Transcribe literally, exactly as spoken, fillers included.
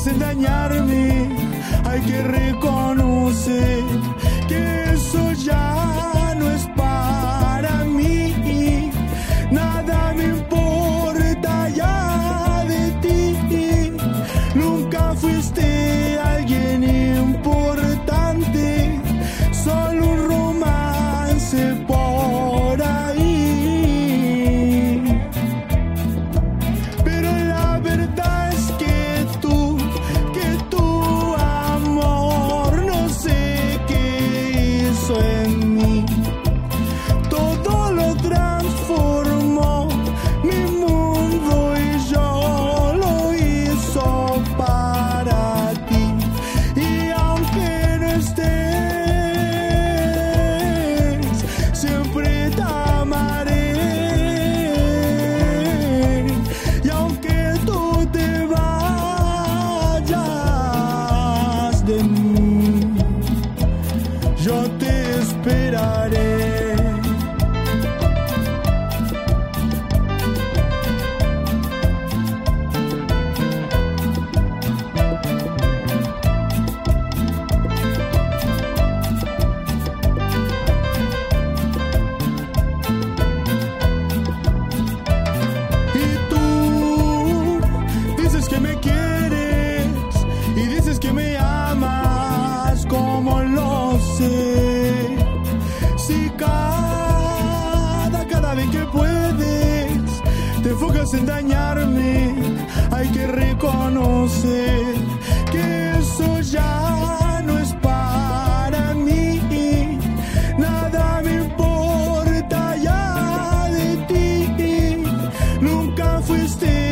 enfocas en dañarme. Hay que reconocer que eso ya no es para mí. Nada me importa ya de ti. Nunca fuiste alguien importante, solo un romance por ahí. Pero la verdad es que tú, que tu amor no sé qué hizo en mí. Todo lo transformó mi mundo y yo lo hizo para ti. Y aunque no estés, siempre te amaré. Y aunque tú te vayas de mí, yo te esperaré. Y tú dices que me quieres y dices que me amas, como lo sé. Si cada, cada vez que puedes te enfocas en dañarme, hay que reconocer que eso ya no es para mí. Nada me importa ya de ti. Nunca fuiste